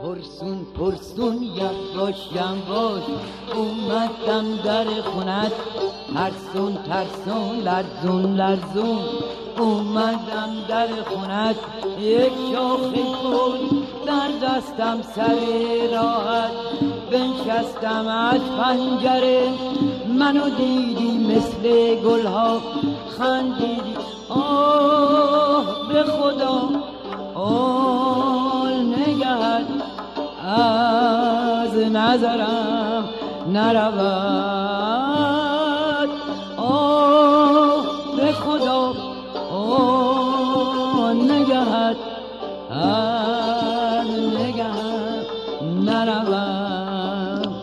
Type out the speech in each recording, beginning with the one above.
پرسون پرسون یواش یواش اومدم در خونت، ترسون ترسون لرزون لرزون اومدم در خونت. یک شاخ گل در دستم سر راحت، بنشستم از پنجره منو دیدی مثل گلها خندیدی. آه به خدا آل نگهت از نظرم نرود. آه به خدا آل نگهت از نگهت نرود.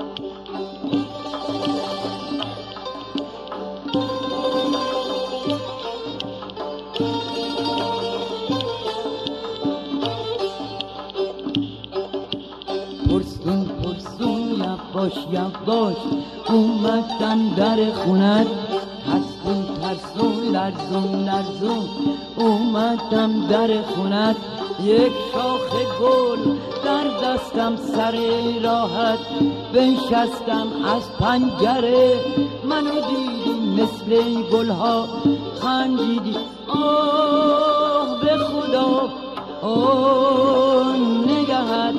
پرسون پرسون یواش یواش اومدم در خونت، ترسون ترسون لرزون لرزون اومدم در خونت. یک شاخ گل در دستم سر راحت، بنشستم از پنجره منو دیدی مثل گلها خندیدی. آه به خدا آه نگهت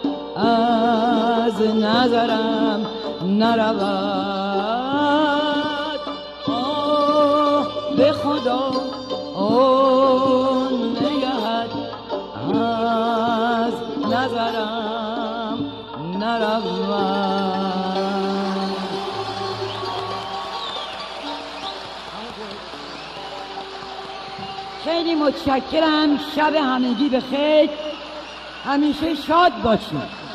از نظرم نرود. آه به خدا آه نگهت از نظرم نرود. خیلی متشکرم. شب همگی بخیر، همیشه شاد باشید.